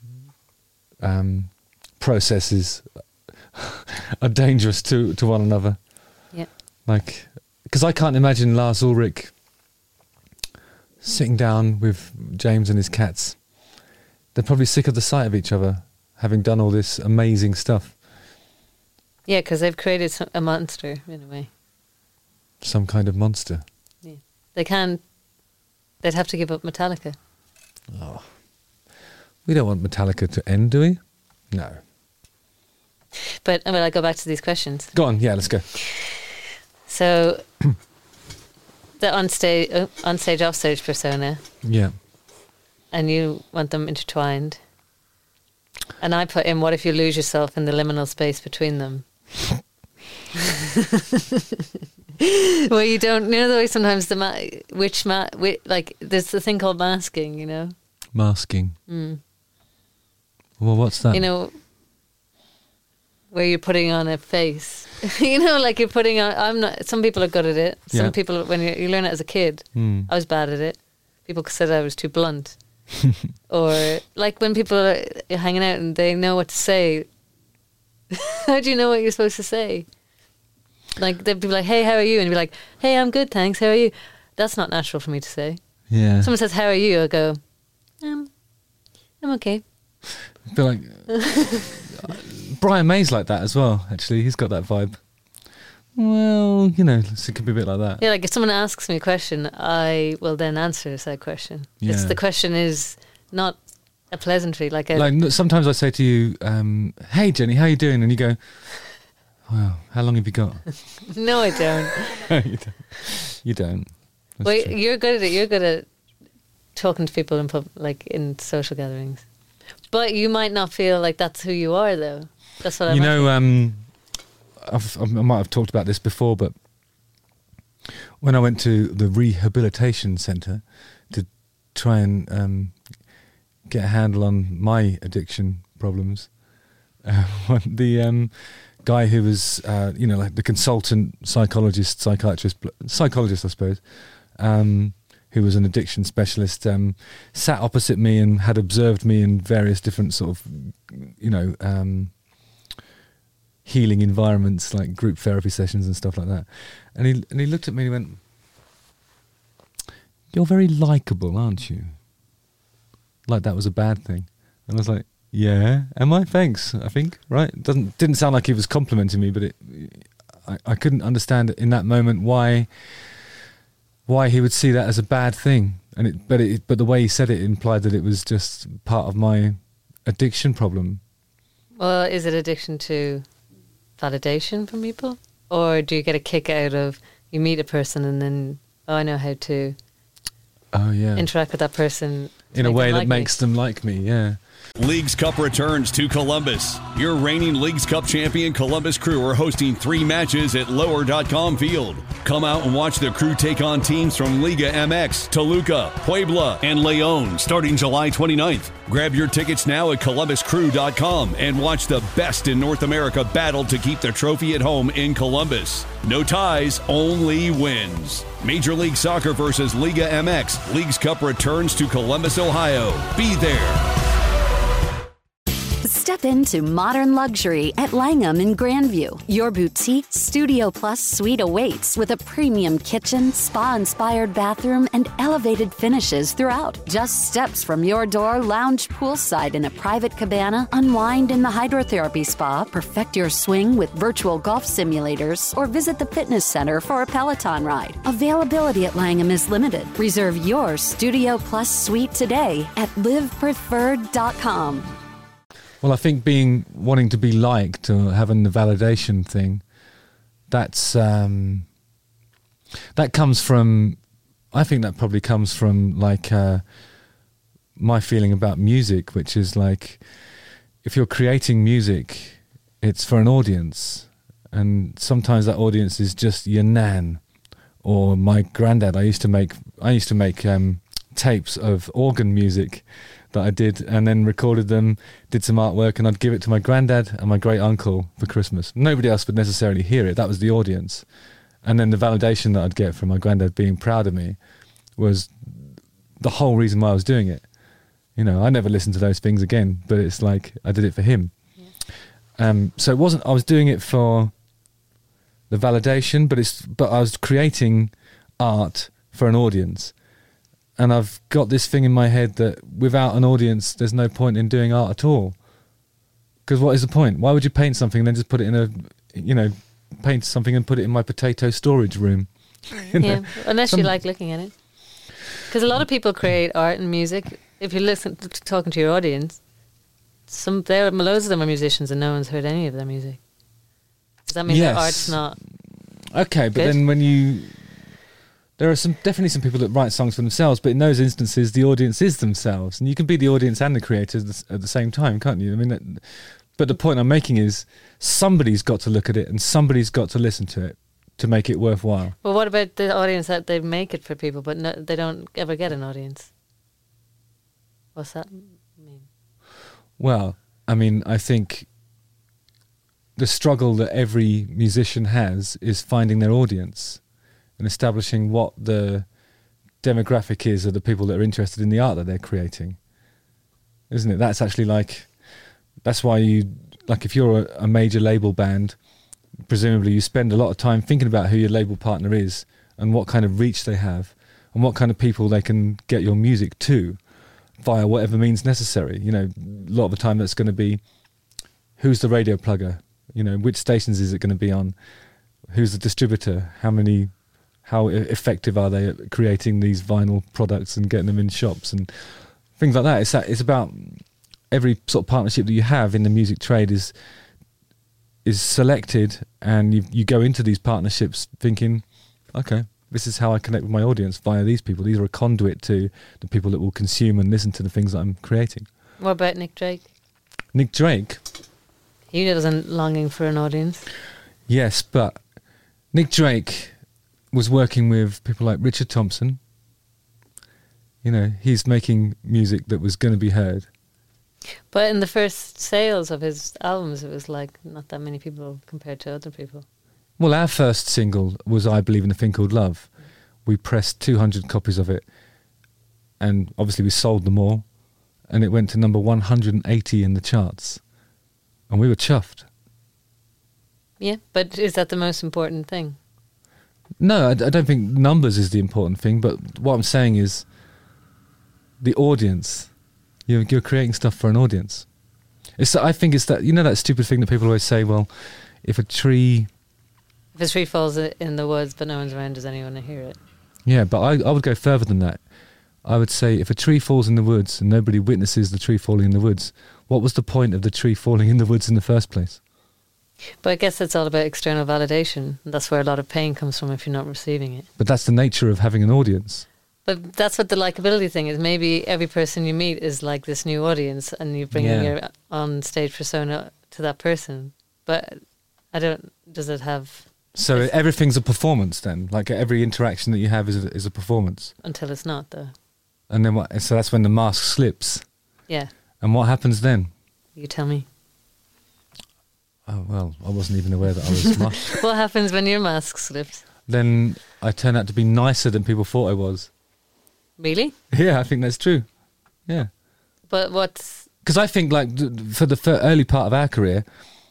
processes are dangerous to one another? Yeah. Like, because I can't imagine Lars Ulrich sitting down with James and his cats. They're probably sick of the sight of each other, having done all this amazing stuff. Yeah, because they've created a monster in a way. Some kind of monster. Yeah, they'd have to give up Metallica. Oh, we don't want Metallica to end, do we? No. But I go back to these questions. Go on, yeah, let's go. So, the onstage, offstage persona. Yeah. And you want them intertwined. And I put in, what if you lose yourself in the liminal space between them? Well, you don't, the way sometimes there's the thing called masking, Masking. Well, what's that? Where you're putting on a face. Like you're putting on, some people are good at it. Some people, when you learn it as a kid, I was bad at it. People said I was too blunt. Or like when people are hanging out and they know what to say. How do you know what you're supposed to say? Like they'd be like, "Hey, how are you?" And you'd be like, "Hey, I'm good, thanks. How are you?" That's not natural for me to say. Yeah. Someone says, "How are you?" I go, I'm okay." I feel like Brian May's like that as well. Actually, he's got that vibe. Well, you know, it could be a bit like that. Yeah, like if someone asks me a question, I will then answer said question. Yeah. The question is not a pleasantry. Like sometimes I say to you, "Hey Jenny, how you doing?" And you go, "Wow, how long have you got?" No, I don't. You don't. That's Wait, true. you're good at it. You're good at talking to people in social gatherings, but you might not feel like that's who you are, though. That's what I might have talked about this before, but when I went to the rehabilitation centre to try and get a handle on my addiction problems, the guy who was, like the consultant psychologist, I suppose, who was an addiction specialist, sat opposite me and had observed me in various different sort of, healing environments, like group therapy sessions and stuff like that. And he looked at me and he went, "You're very likeable, aren't you?" Like that was a bad thing. And I was like, "Yeah, am I? Thanks, I think." Right? Didn't sound like he was complimenting me, but I couldn't understand in that moment why he would see that as a bad thing. But the way he said it implied that it was just part of my addiction problem. Well, is it addiction to validation from people, or do you get a kick out of you meet a person and then I know how to interact with that person in a way that makes them like me? Yeah. Leagues Cup returns to Columbus. Your reigning Leagues Cup champion Columbus Crew are hosting 3 matches at Lower.com Field. Come out and watch the Crew take on teams from Liga MX, Toluca, Puebla, and León starting July 29th. Grab your tickets now at ColumbusCrew.com and watch the best in North America battle to keep the trophy at home in Columbus. No ties, only wins. Major League Soccer versus Liga MX. Leagues Cup returns to Columbus, Ohio. Be there. Step into modern luxury at Langham in Grandview. Your boutique Studio Plus suite awaits with a premium kitchen, spa-inspired bathroom, and elevated finishes throughout. Just steps from your door, lounge poolside in a private cabana, unwind in the hydrotherapy spa, perfect your swing with virtual golf simulators, or visit the fitness center for a Peloton ride. Availability at Langham is limited. Reserve your Studio Plus suite today at livepreferred.com. Well, I think wanting to be liked or having the validation thing, that's that comes from. I think that probably comes from like my feeling about music, which is like if you're creating music, it's for an audience, and sometimes that audience is just your nan or my granddad. I used to make tapes of organ music that I did and then recorded them, did some artwork, and I'd give it to my granddad and my great uncle for Christmas. Nobody else would necessarily hear it. That was the audience. And then the validation that I'd get from my granddad being proud of me was the whole reason why I was doing it. You know, I never listened to those things again, but it's like I did it for him. Yeah. So it wasn't, I was doing it for the validation, but I was creating art for an audience. And I've got this thing in my head that without an audience, there's no point in doing art at all. Because what is the point? Why would you paint something and then just put it in paint something and put it in my potato storage room? Unless you like looking at it. Because a lot of people create art and music. If you listen to talking to your audience, loads of them are musicians and no one's heard any of their music. Does that mean their art's not okay? But good? then there are definitely some people that write songs for themselves, but in those instances, the audience is themselves, and you can be the audience and the creator at the same time, can't you? I mean, but the point I'm making is somebody's got to look at it and somebody's got to listen to it to make it worthwhile. Well, what about the audience that they make it for people, but they don't ever get an audience? What's that mean? Well, I mean, I think the struggle that every musician has is finding their audience and establishing what the demographic is of the people that are interested in the art that they're creating, isn't it? That's actually that's why if you're a major label band, presumably you spend a lot of time thinking about who your label partner is and what kind of reach they have and what kind of people they can get your music to via whatever means necessary. A lot of the time that's going to be, who's the radio plugger? Which stations is it going to be on? Who's the distributor? How effective are they at creating these vinyl products and getting them in shops and things like that? It's about every sort of partnership that you have in the music trade is selected, and you go into these partnerships thinking, okay, this is how I connect with my audience via these people. These are a conduit to the people that will consume and listen to the things that I'm creating. What about Nick Drake? Nick Drake? He wasn't longing for an audience. Yes, but Nick Drake was working with people like Richard Thompson. He's making music that was going to be heard. But in the first sales of his albums, it was not that many people compared to other people. Well, our first single was I Believe in a Thing Called Love. We pressed 200 copies of it, and obviously we sold them all, and it went to number 180 in the charts, and we were chuffed. Yeah, but is that the most important thing? No, I don't think numbers is the important thing, but what I'm saying is the audience. You're creating stuff for an audience. I think it's that, that stupid thing that people always say, well, if a tree falls in the woods but no one's around, does anyone hear it? Yeah, but I would go further than that. I would say if a tree falls in the woods and nobody witnesses the tree falling in the woods, what was the point of the tree falling in the woods in the first place? But I guess it's all about external validation. That's where a lot of pain comes from if you're not receiving it. But that's the nature of having an audience. But that's what the likability thing is. Maybe every person you meet is like this new audience and you bring your on-stage persona to that person. But does it have... So everything's a performance then? Like every interaction that you have is a performance? Until it's not, though. And then what? So that's when the mask slips? Yeah. And what happens then? You tell me. Oh, well, I wasn't even aware that I was masked. What happens when your mask slips? Then I turn out to be nicer than people thought I was. Really? Yeah, I think that's true. Yeah. But what's... Because I think, for the early part of our career,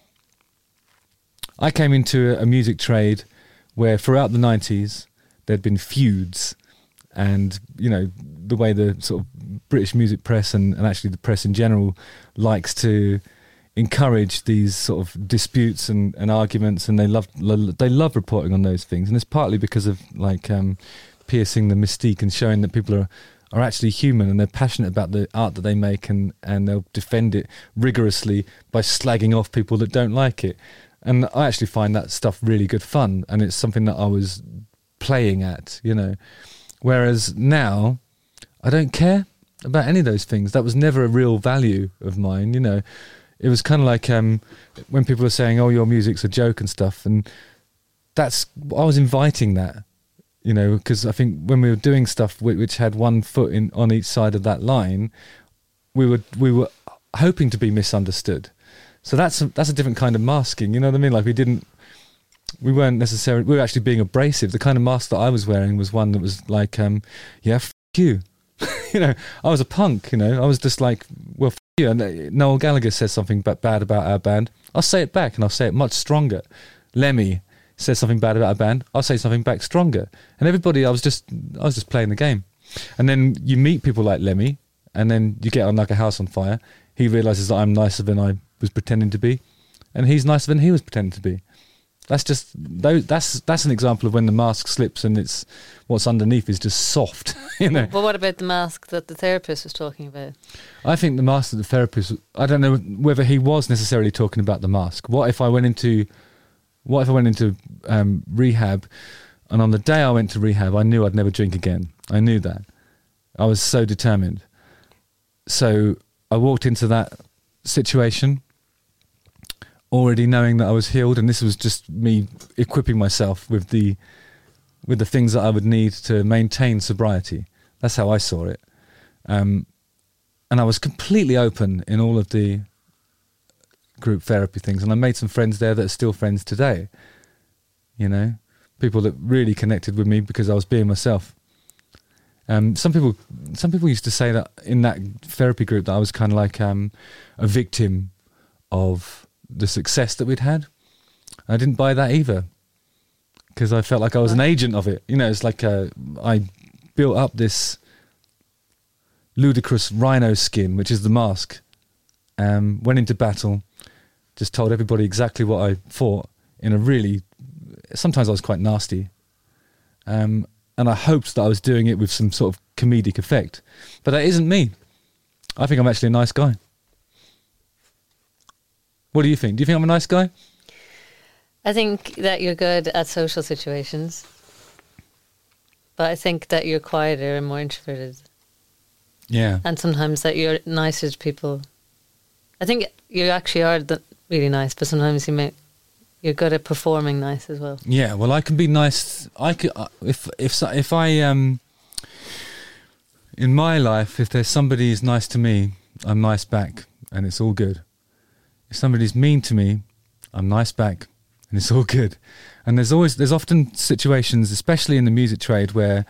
I came into a music trade where throughout the 90s there'd been feuds, and, the way the sort of British music press and actually the press in general likes to encourage these sort of disputes and arguments, and they love reporting on those things. And it's partly because of, piercing the mystique and showing that people are actually human and they're passionate about the art that they make, and they'll defend it rigorously by slagging off people that don't like it. And I actually find that stuff really good fun, and it's something that I was playing at, Whereas now, I don't care about any of those things. That was never a real value of mine, It was kind of like when people are saying, oh, your music's a joke and stuff, and I was inviting that. Because I think when we were doing stuff which had one foot on each side of that line, we were hoping to be misunderstood. So that's a different kind of masking. You know what I mean? Like we weren't necessarily. We were actually being abrasive. The kind of mask that I was wearing was one that was like, yeah, f*** you. I was a punk. I was just like, well, f*** you. And Noel Gallagher says something bad about our band. I'll say it back, and I'll say it much stronger. Lemmy says something bad about a band, I'll say something back stronger. And everybody, I was just playing the game. And then you meet people like Lemmy, and then you get on like a house on fire. He realises that I'm nicer than I was pretending to be, and he's nicer than he was pretending to be. That's an example of when the mask slips and it's what's underneath is just soft. Well, what about the mask that the therapist was talking about? I think the mask that the therapist, I don't know whether he was necessarily talking about the mask. What if I went into rehab, and on the day I went to rehab, I knew I'd never drink again. I knew that. I was so determined. So I walked into that situation already knowing that I was healed, and this was just me equipping myself with the things that I would need to maintain sobriety. That's how I saw it. And I was completely open in all of the group therapy things, and I made some friends there that are still friends today. People that really connected with me because I was being myself. Some people used to say that in that therapy group that I was kind of like a victim of the success that we'd had. I didn't buy that either, because I felt like I was an agent of it. You know, it's like I built up this ludicrous rhino skin, which is the mask, went into battle, just told everybody exactly what I thought in a really, sometimes I was quite nasty, and I hoped that I was doing it with some sort of comedic effect, but that isn't me. I think I'm actually a nice guy. What do you think? Do you think I'm a nice guy? I think that you're good at social situations, but I think that you're quieter and more introverted. Yeah. And sometimes that you're nicer to people. I think you actually are really nice, but sometimes you're good at performing nice as well. Yeah, well, I can be nice. I could if I in my life, if there's somebody who's nice to me, I'm nice back, and it's all good. If somebody's mean to me, I'm nice back, and it's all good. And there's often situations, especially in the music trade, where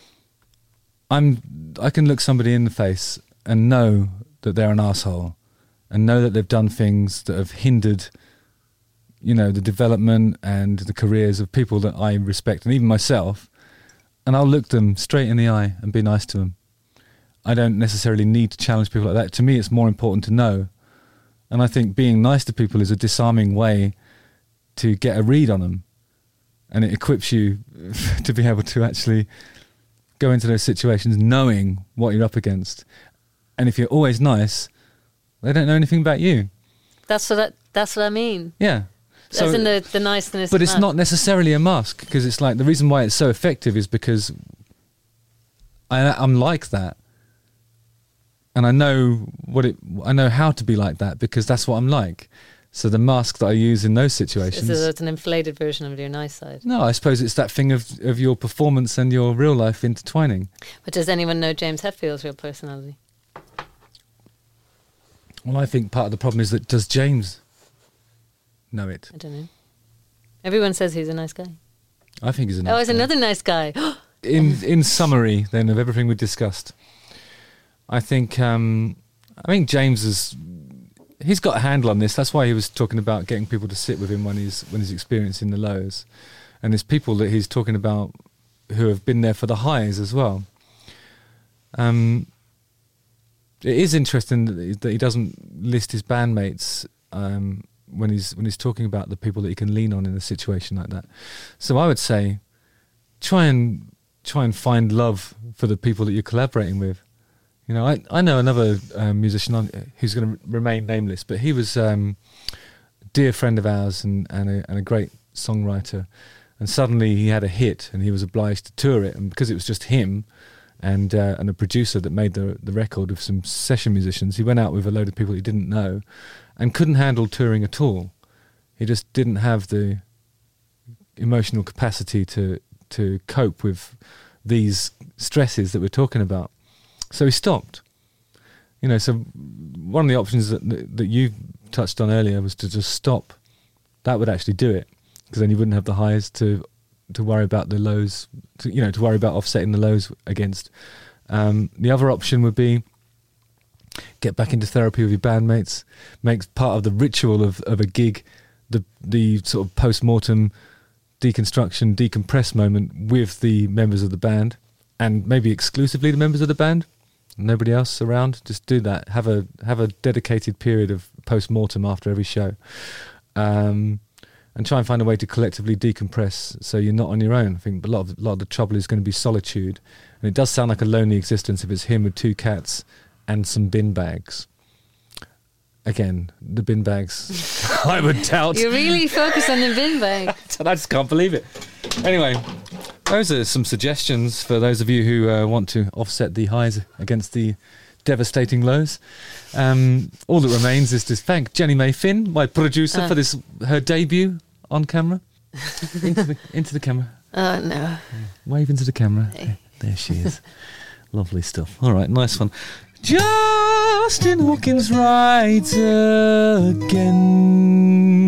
I can look somebody in the face and know that they're an asshole, and know that they've done things that have hindered, you know, the development and the careers of people that I respect, and even myself, and I'll look them straight in the eye and be nice to them. I don't necessarily need to challenge people like that. To me, it's more important to know. And I think being nice to people is a disarming way to get a read on them, and it equips you to be able to actually go into those situations knowing what you're up against. And if you're always nice, they don't know anything about you. That's what I mean. Yeah. So, as in the niceness. But it's not necessarily a mask, because it's like the reason why it's so effective is because I'm like that, and I know how to be like that, because that's what I'm like. So the mask that I use in those situations, so it's an inflated version of your nice side. No, I suppose it's that thing of your performance and your real life intertwining. But does anyone know James Hetfield's real personality? Well, I think part of the problem is that does James know it? I don't know. Everyone says he's a nice guy. I think he's a nice guy. Oh, he's another nice guy. in summary, then, of everything we discussed, I think James he's got a handle on this. That's why he was talking about getting people to sit with him when he's experiencing the lows, and there's people that he's talking about who have been there for the highs as well. It is interesting that he doesn't list his bandmates when he's talking about the people that he can lean on in a situation like that. So I would say, try and find love for the people that you're collaborating with. You know, I know another musician who's going to remain nameless, but he was a dear friend of ours and a great songwriter. And suddenly he had a hit, and he was obliged to tour it. And because it was just him and a producer that made the record with some session musicians, he went out with a load of people he didn't know and couldn't handle touring at all. He just didn't have the emotional capacity to cope with these stresses that we're talking about. So he stopped. You know, so one of the options that you touched on earlier was to just stop. That would actually do it, because then you wouldn't have the highs to worry about the lows, to worry about offsetting the lows against. The other option would be get back into therapy with your bandmates, make part of the ritual of a gig the sort of post-mortem deconstruction, decompress moment with the members of the band, and maybe exclusively the members of the band, nobody else around. Just do that. Have a dedicated period of post-mortem after every show, and try and find a way to collectively decompress so you're not on your own. I think a lot of the trouble is going to be solitude, and it does sound like a lonely existence if it's him with 2 cats and some bin bags. Again, the bin bags, I would doubt. You really focus on the bin bag. I just can't believe it. Anyway, those are some suggestions for those of you who want to offset the highs against the devastating lows. All that remains is to thank Jenny May Finn, my producer, for her debut on camera. into the camera. Oh, no. Yeah. Wave into the camera. Hey. There she is. Lovely stuff. All right, nice one. Justin Hawkins rides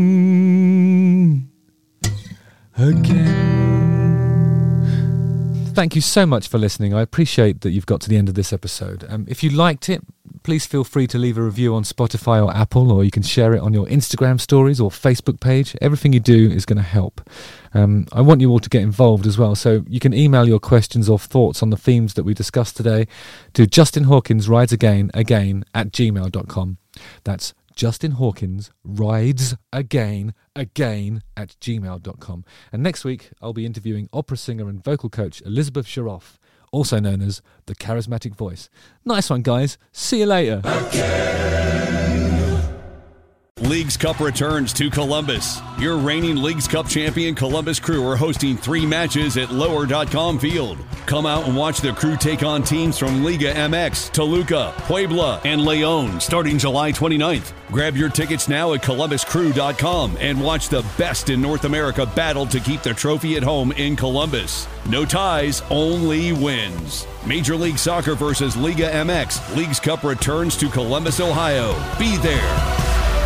again. Thank you so much for listening. I appreciate that you've got to the end of this episode. If you liked it, please feel free to leave a review on Spotify or Apple, or you can share it on your Instagram stories or Facebook page. Everything you do is going to help. I want you all to get involved as well, so you can email your questions or thoughts on the themes that we discussed today to justinhawkinsridesagain@gmail.com. That's Justin Hawkins ridesagain@gmail.com. And next week, I'll be interviewing opera singer and vocal coach Elizabeth Sharoff, also known as the Charismatic Voice. Nice one, guys. See you later. Leagues Cup returns to Columbus. Your reigning Leagues Cup champion Columbus Crew are hosting 3 matches at Lower.com Field. Come out and watch the Crew take on teams from Liga MX, Toluca, Puebla, and León starting July 29th. Grab your tickets now at ColumbusCrew.com and watch the best in North America battle to keep the trophy at home in Columbus. No ties, only wins. Major League Soccer versus Liga MX. Leagues Cup returns to Columbus, Ohio. Be there.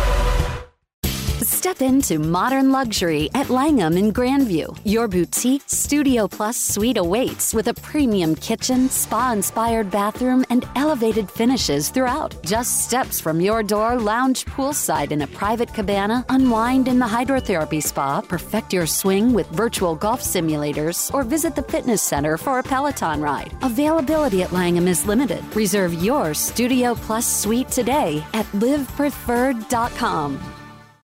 Step into modern luxury at Langham in Grandview. Your boutique Studio Plus suite awaits with a premium kitchen, spa-inspired bathroom, and elevated finishes throughout. Just steps from your door, lounge poolside in a private cabana, unwind in the hydrotherapy spa, perfect your swing with virtual golf simulators, or visit the fitness center for a Peloton ride. Availability at Langham is limited. Reserve your Studio Plus suite today at livepreferred.com.